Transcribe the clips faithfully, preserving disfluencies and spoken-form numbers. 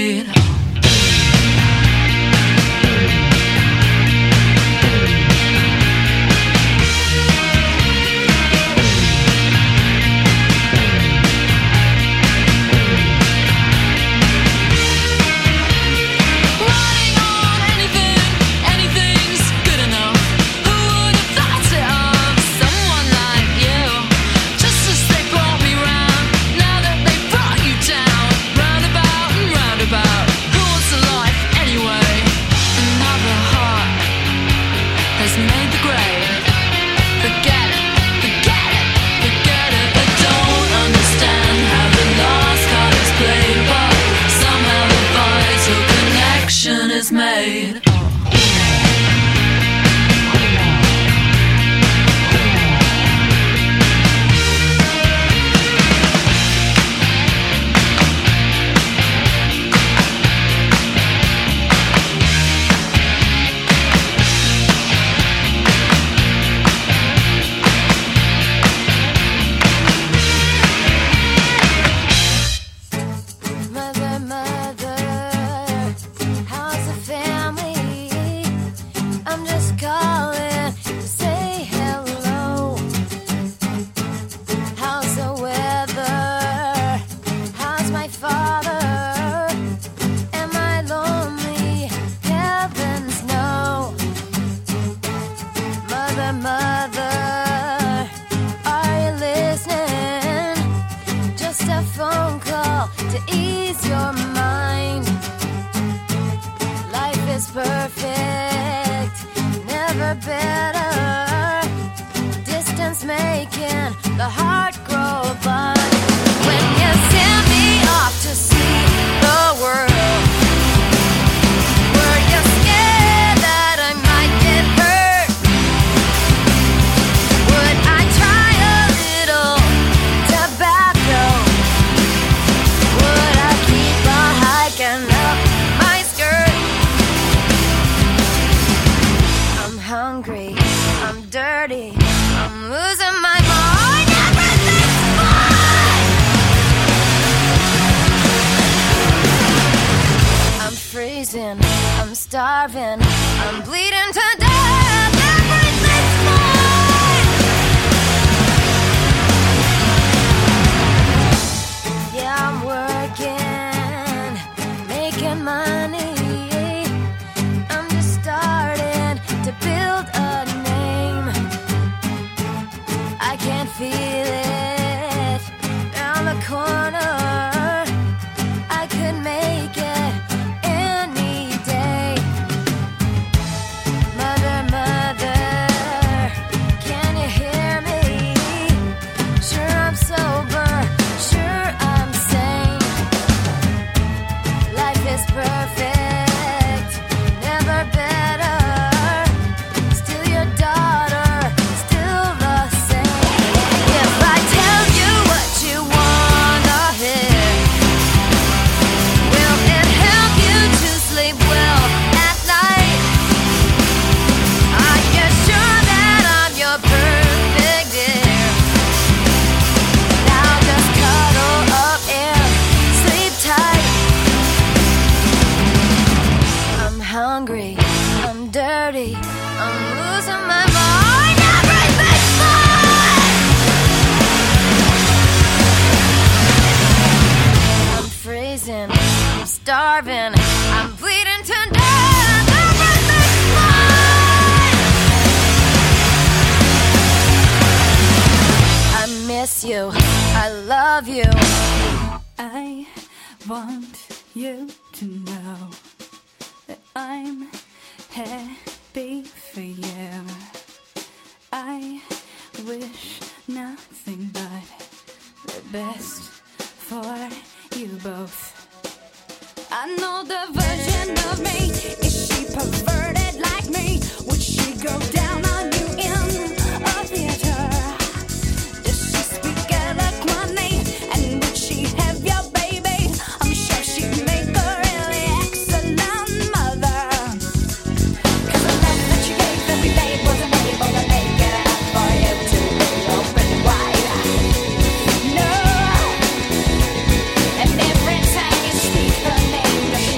made. Is made. I'm starving, I'm bleeding to death, everything's mine. Yeah, I'm working, making money. I'm just starting to build a name. I can feel it down the corner. I could make it. Starving, I'm bleeding to death, everything's mine. I miss you, I love you. I want you to know that I'm happy for you. I wish nothing but the best for you both. I know the version of me. Is she perverted like me? Would she go down on you in a theater? Does she speak eloquently? And would she have your baby? I'm sure she'd make a really excellent mother. 'Cause the love that you gave every day wasn't able to make it enough for you to be open wide. No. And every time you speak her name,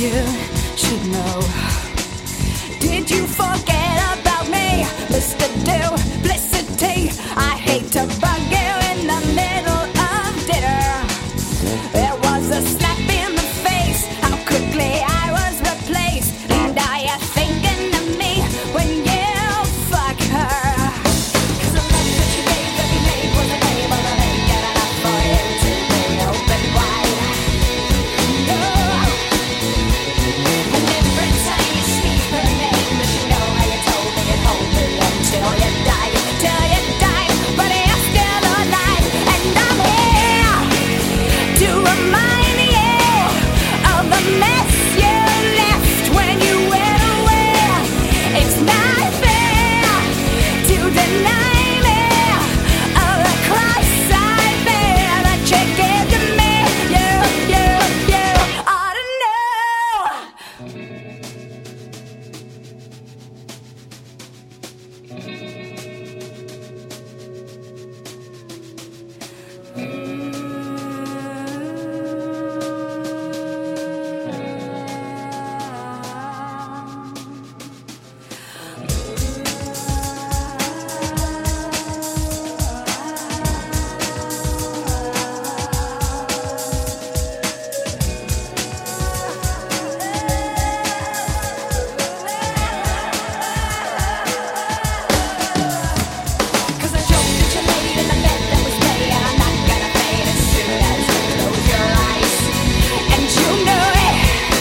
you should know. Did you forget about me, Mister Duplicity? I hate to bug you in the middle of dinner. There was a slap in the face, how quickly I was replaced. And are you thinking of me when you fuck her? 'Cause the love that you gave, that you made was a game, but it ain't good enough for you to be open wide. No. And every time you speak her name, does she know how you told me you'd hold me until you died, till you died, but you're still alive. And I'm here to remind you of the mess you left when you went away. It's not fair to deny me of the cross I bear that you gave to me. You, you, you ought to know. Cause the joke that you made in the bed that was made, and I'm not gonna fade as soon as you close your eyes. And you know it.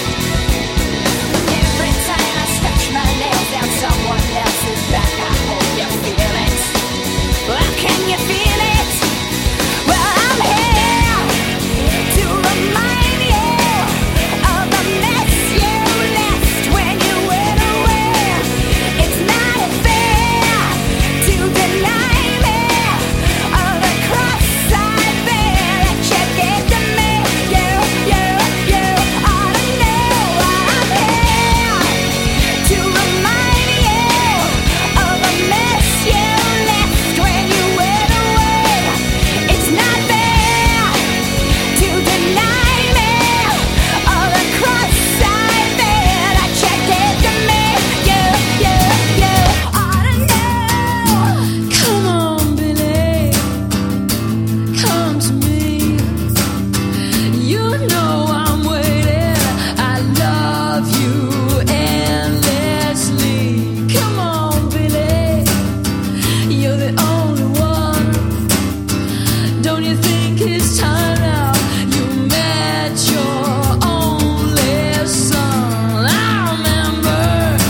Every time I stretch my nails down someone else's back, I hope you feel it. Well, can you feel it? Well, I'm here to remind you of the mess you left when you went away. It's not fair to deny me of the cross I bear that you gave to me. You, you, you ought to know. I'm here to remind you of the mess you left when you went away. It's not fair to deny me of the cross I bear that you gave to me. You, you, you ought to know. Come on, Billy, come to me. You know I'm waiting. I love you endlessly. Come on, Billy, you're the only one. Don't you think it's time now you met your only son? I remember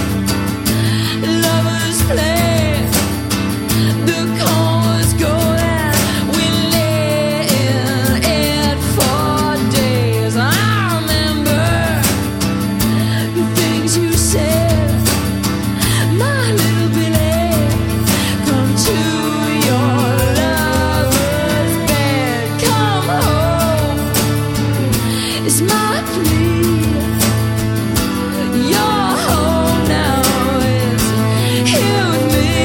lovers play. The corn was golden. We lay in it for days. I remember the things you said, my little Billy. Come to your lover's bed. Come home. It's my plea. Your home now is here with me.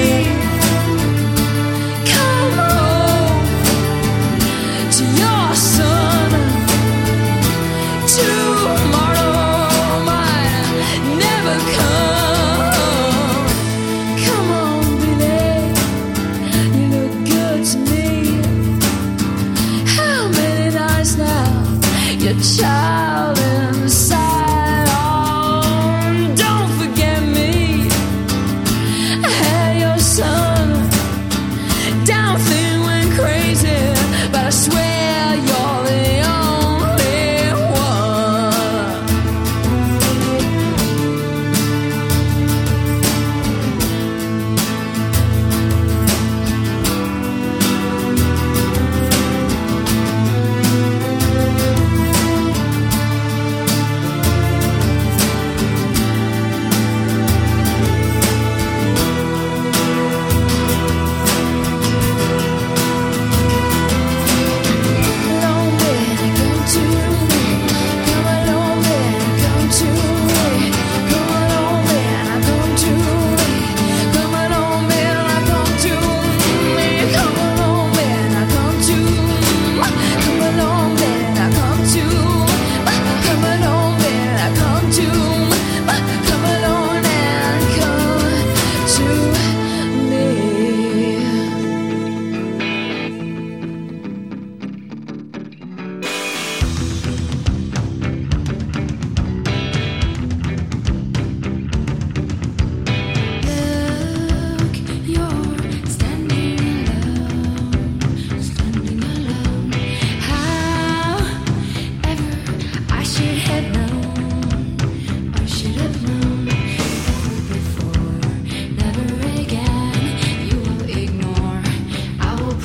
Come home to your son. Tomorrow might never come. Come on, Billy, you look good to me. How many nights now your child inside? Oh, don't forget me. I had your son. Down thing went crazy, but I swear you're the only one.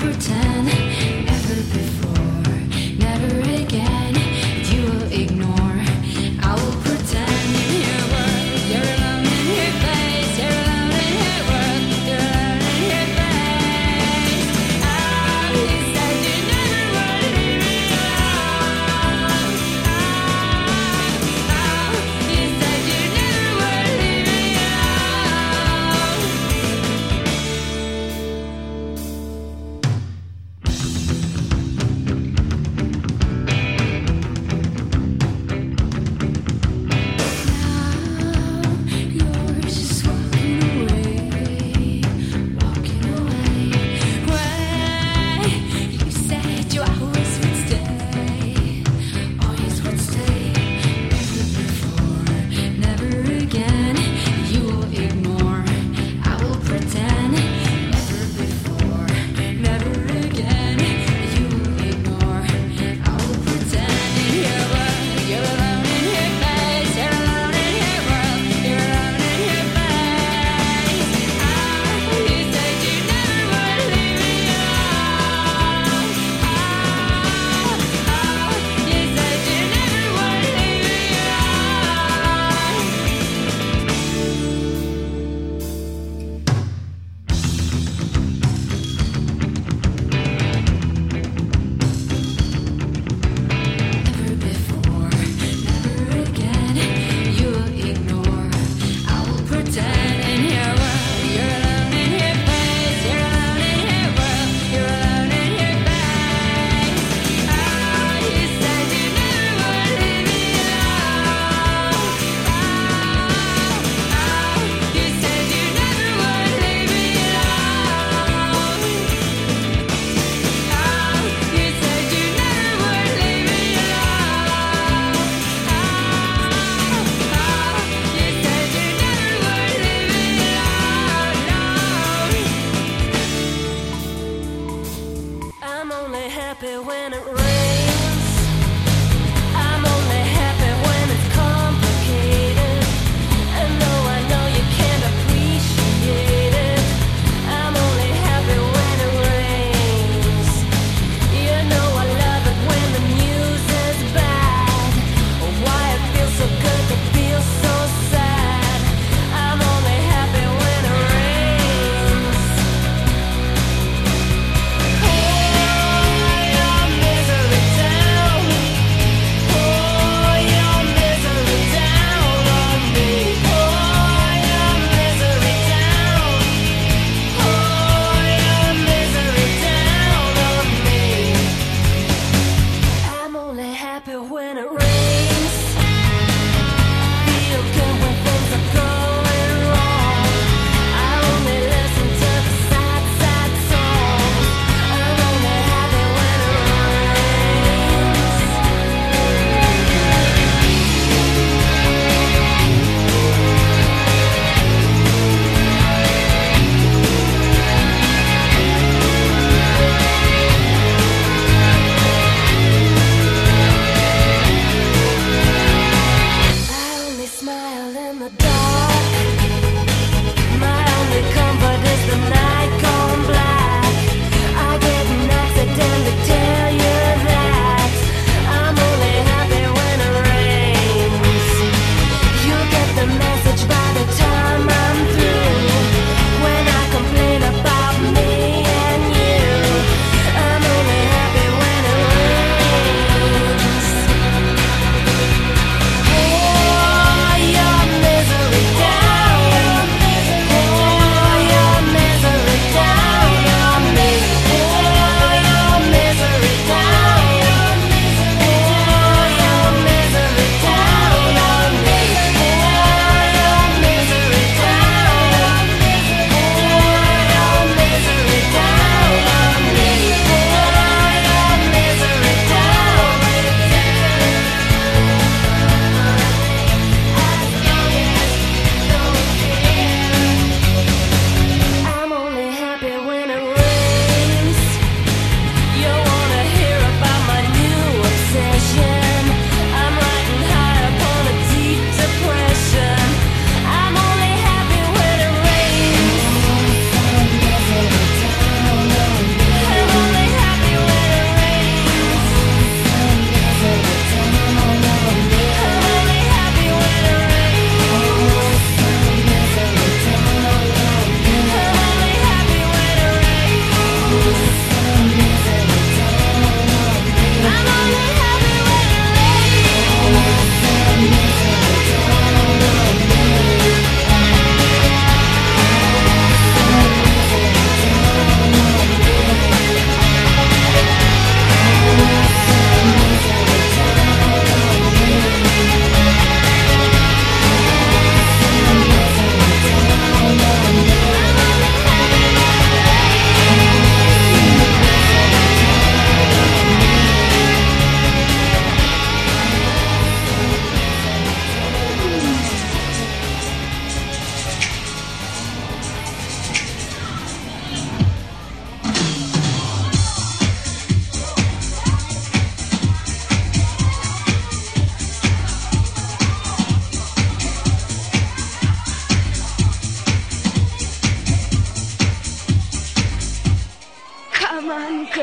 misery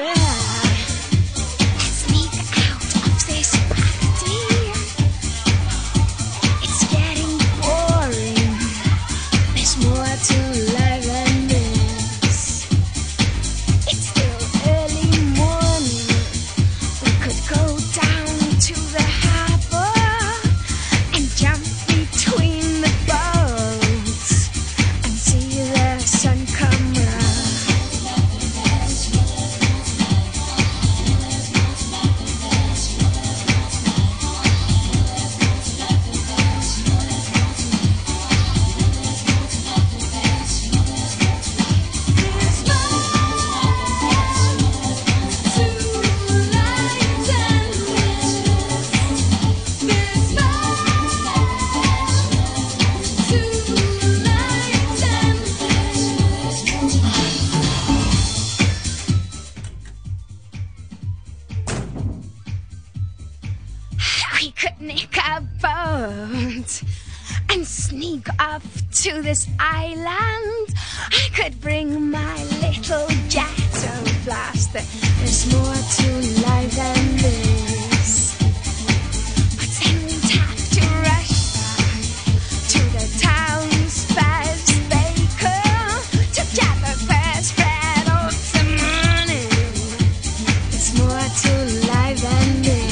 and sneak off to this island. I could bring my little ghetto blaster. There's more to life than this. But then we'd have to rush back to the town's best baker to get the first bread of the morning. There's more to life than this.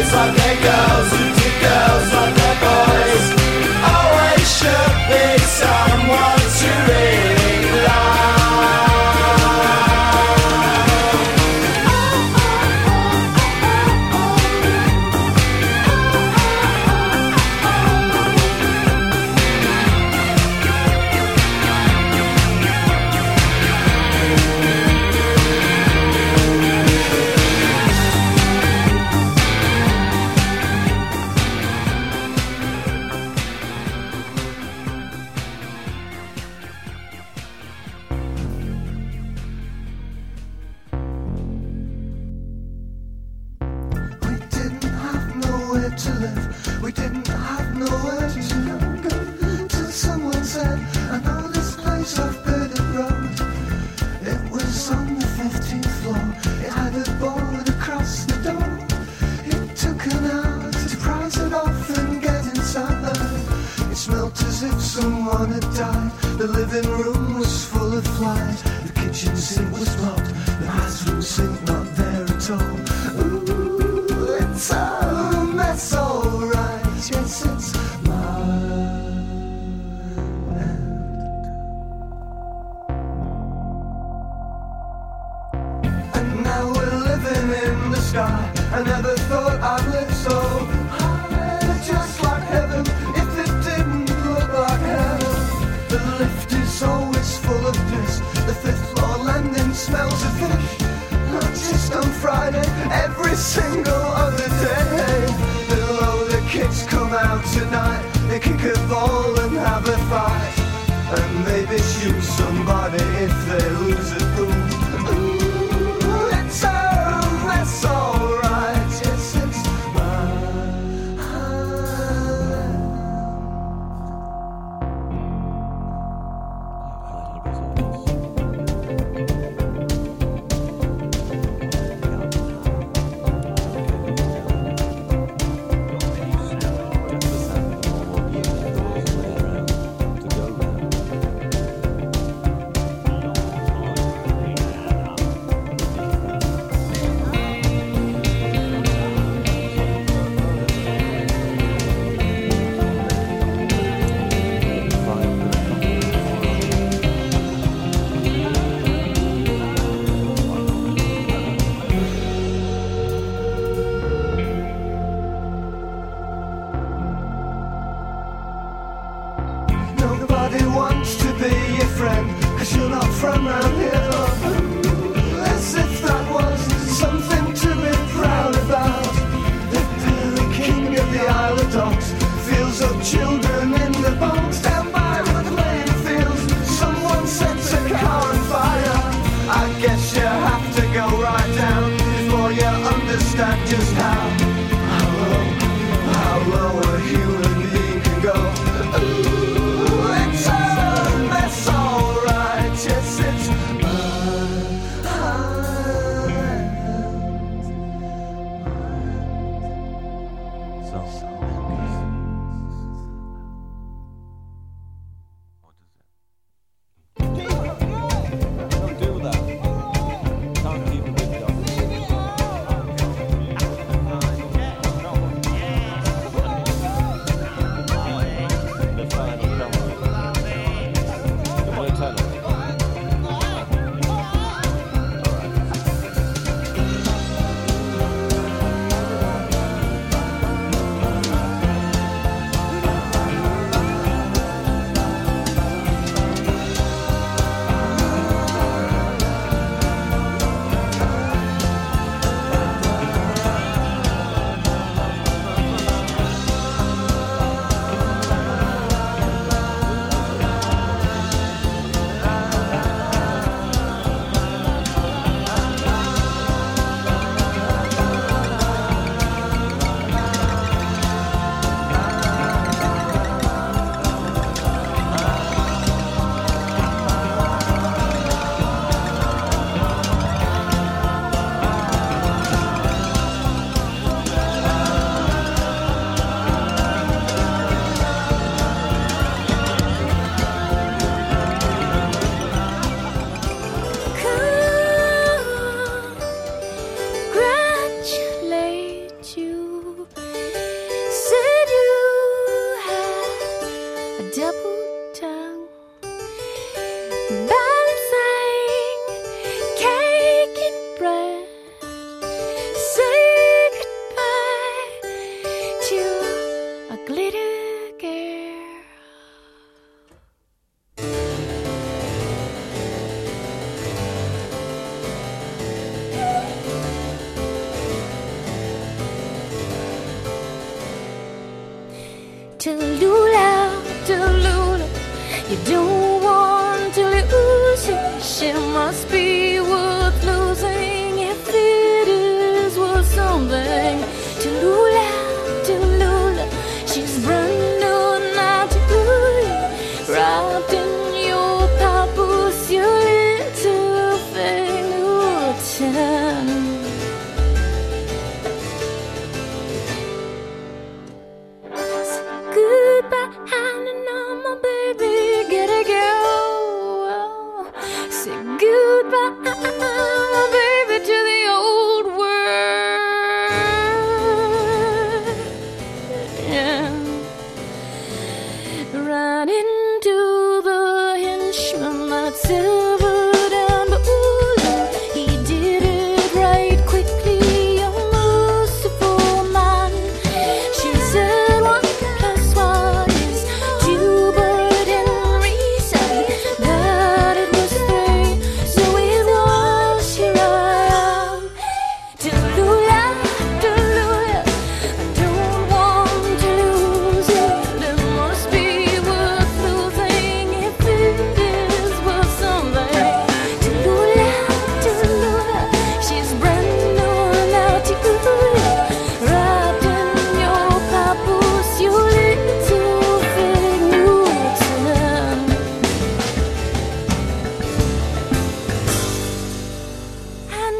boys like their girls, who did girls like their boys. Always should be someone to really love. To live, we didn't have nowhere to go. Till someone said, I know this place off Bearded Road. It was on the fifteenth floor. It had a board across the door. It took an hour to price it off and get inside. It smelt as if someone had died. The living room was full of flies. The kitchen sink was blocked. The bathroom sink not there at all. Ooh, it's a mess, alright. Yes, it's my end. And now we're living in the sky. I never thought I'd live so high, just like heaven, if it didn't look like hell. The lift is always full of piss. The fifth floor landing smells of fish. Not just on Friday, every single other day. Below the kids come out tonight. They kick a ball and have a fight, and maybe shoot somebody if they lose a pool. Ooh, it's a mess, alright. Yes, it's mine. Nobody wants to be your friend, 'cause you're not from round here. As if that was something to be proud about. The Perry King of the Isle of Dogs feels up children in the box. Down by the playing fields, someone sets a car on fire. I guess you have to go right down before you understand just how, how low, how low a human being can go. Ooh, it's a mess, alright. Yes, it's mine. Don't do that. Can't keep a good dog. The final number. The word tunnel. Tallulah, Tallulah, you don't want to lose her. She must be worth losing if it is worth something. Tallulah, Tallulah, she's brand new now to you, wrapped in your papoose, your little fingertip. Goodbye, Hannah, now my baby, gotta go. Say goodbye, my baby, to the old world. Yeah. Right into the henchman that silvered and Beulah. He did it right quickly, a merciful man. She said one plus one is two, but Henry said that it was three, so it was here I am. Tallulah, Tallulah, I don't want to lose it. It must be worth losing if it is worth something. Tallulah, Tallulah, she's brand new now to you, wrapped in your papoose, your little fig Newton. And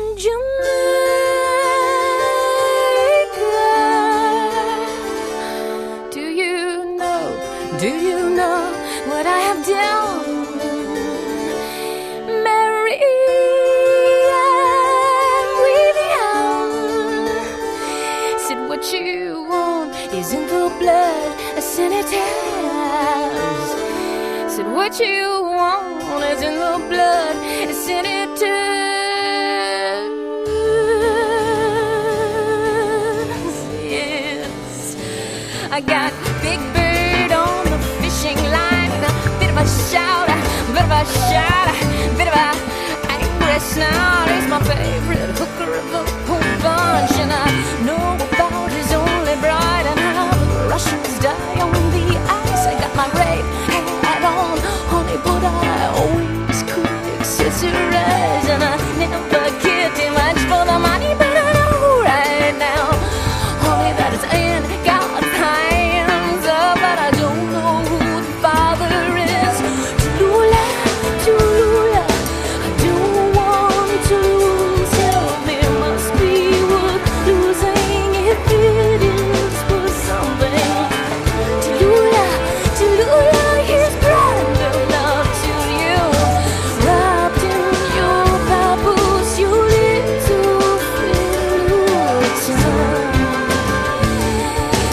Jamaica, do you know, do you know what I have done? Mary Ann William said what you want is in the blood, a senators. Said what you want is in the blood, a senators. Yes, I got Big Bird on the fishing line, a bit of a shout, a bit of a shout, a bit of a angry snout. He's my favorite hooker of the whole bunch, and I know about his only bride and how the Russians die on the ice. I got my rape hat on, honey, but I always could accessorize, and I never cared too much for the money, but I know right now, honey, that it's in God's hands, uh, but I don't know who the father is. Tallulah, Tallulah, I don't want to lose him. It must be worth losing if it is worth something. Tallulah, Tallulah, he's brand new love to you, wrapped in your papoose, your little Newton.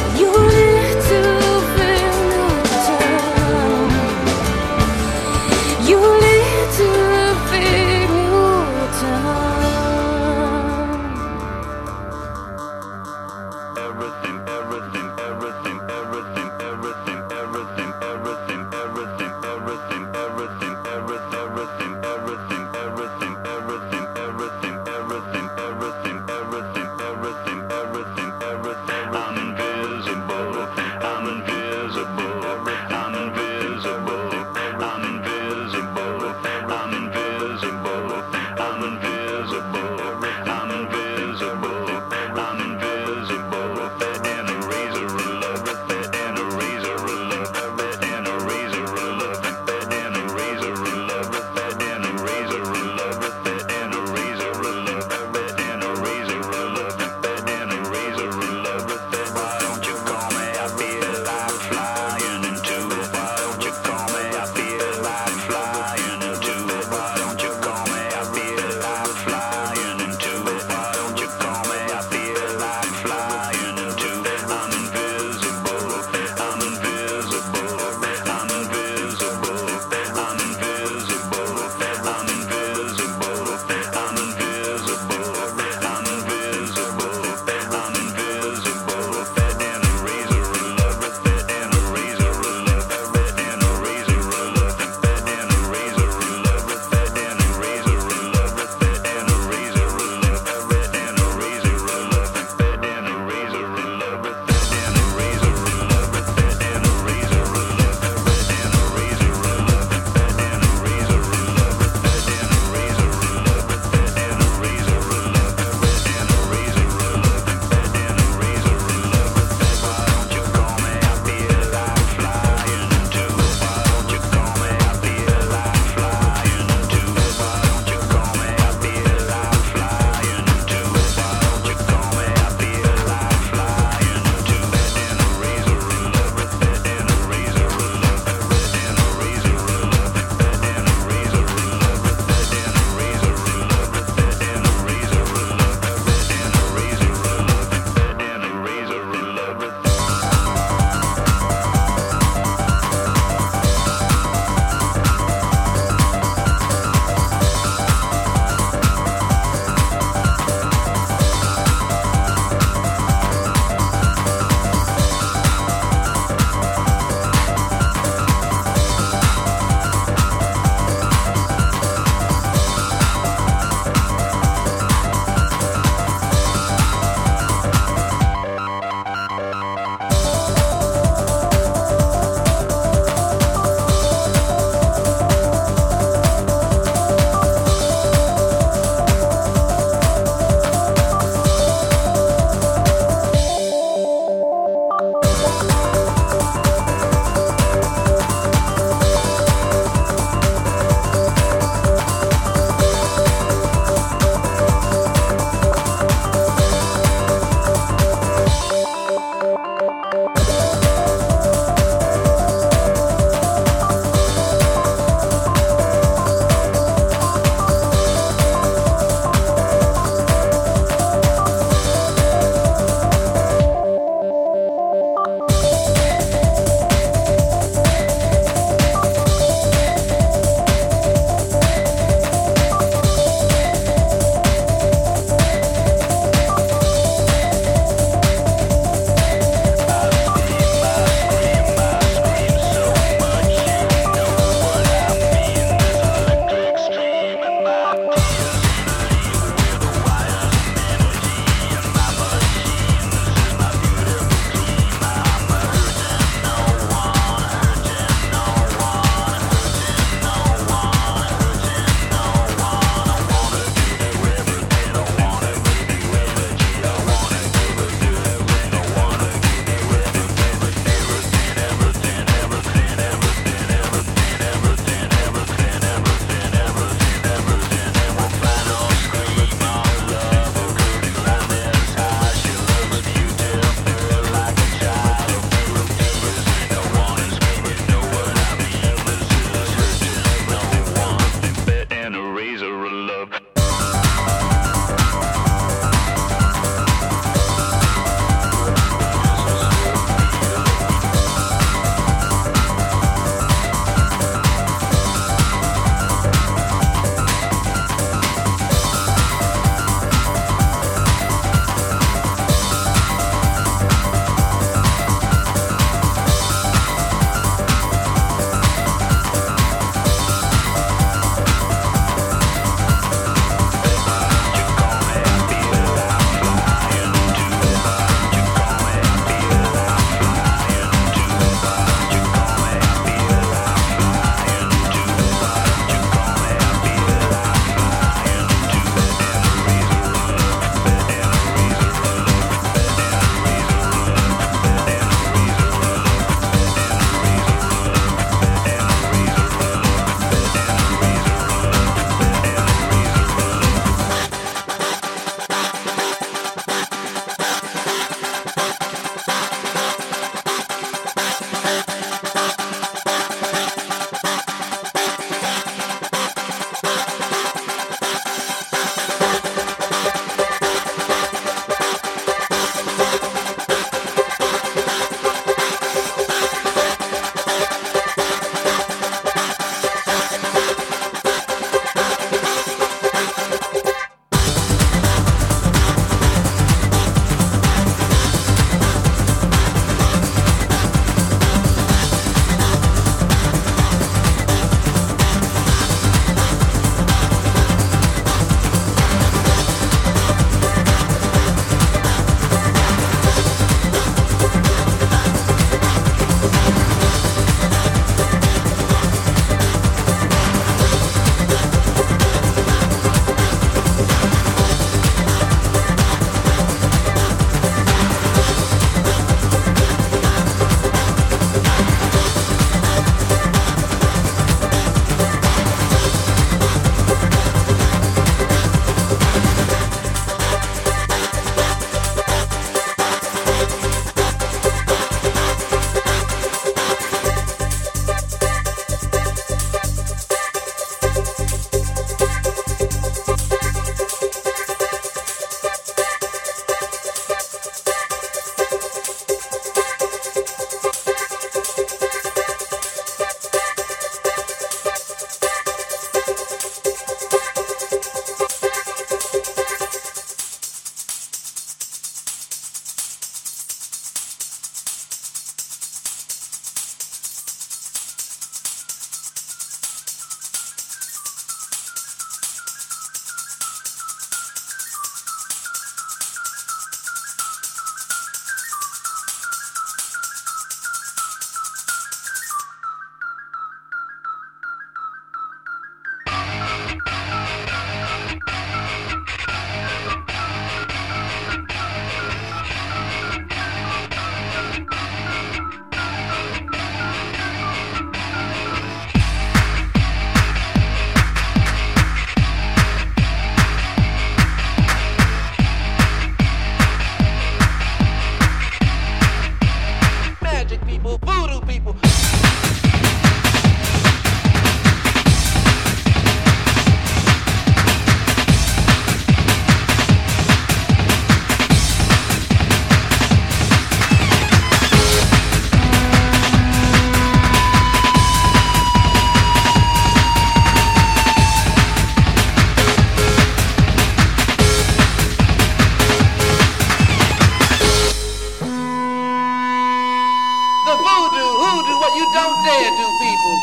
what you don't dare do, people.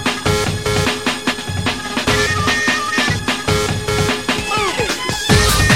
Move it.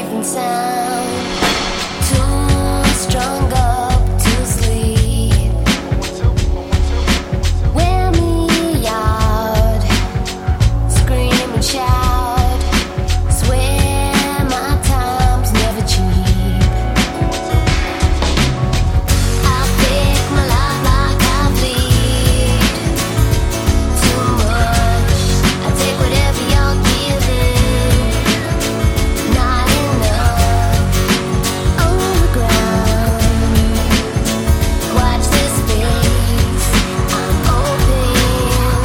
different sound. Too strung up to sleep. Wear me out, scream and shout. Swear my time's never cheap. I pick my life like I bleed. Too much, I take whatever you're giving. Not enough on the ground. Watch this space, I'm open.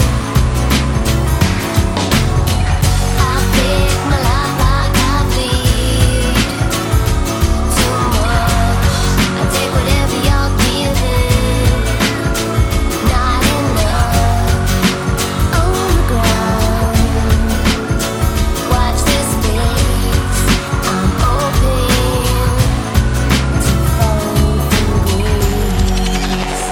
I pick my life like I bleed. Too much, I take whatever you're giving. Not enough on the ground. Watch this space, I'm open to fall from grace.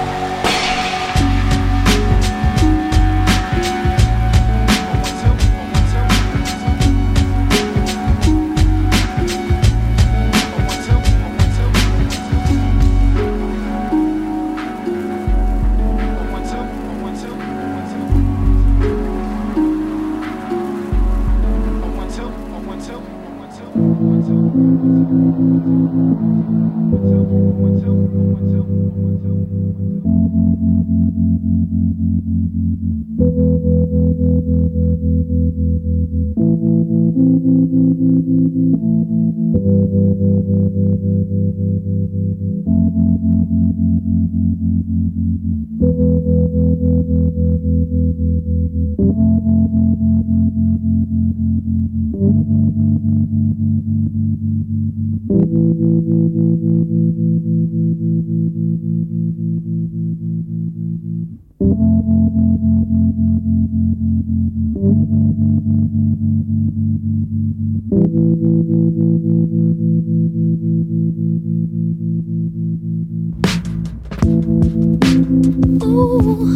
Oh,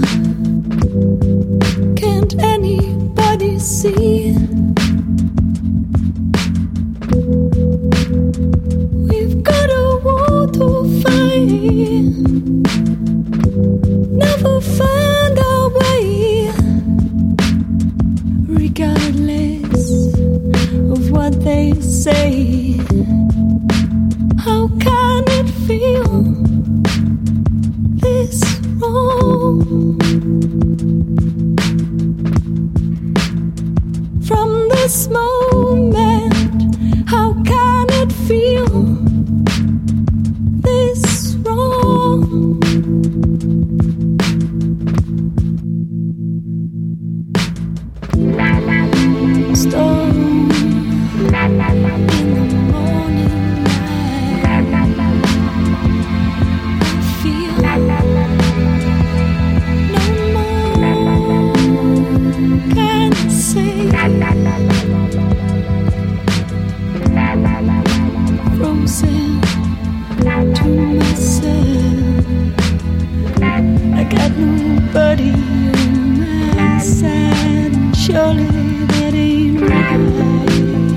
can't anybody see? We've got a war to fight. Never find our way, regardless of what they say. How can it feel this wrong? From this moment, how can it feel this wrong? Storm in the morning light. I feel no more can say. Frozen to myself. I got nobody on my side. Surely that ain't right.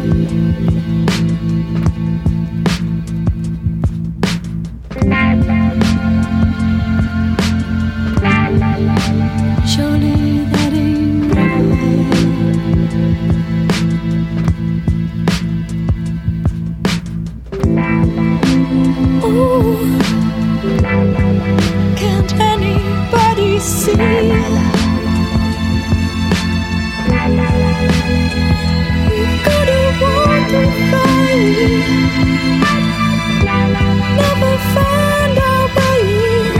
Surely that ain't right. Ooh, can't anybody see? We've got a war to fight. Never find our way,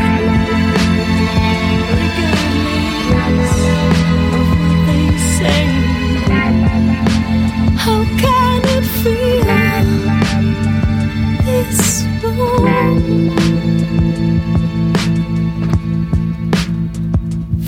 regardless of what they say. How can it feel this wrong?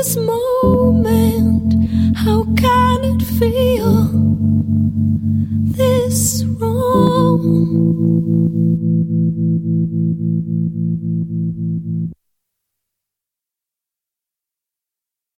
this moment, how can it feel this wrong?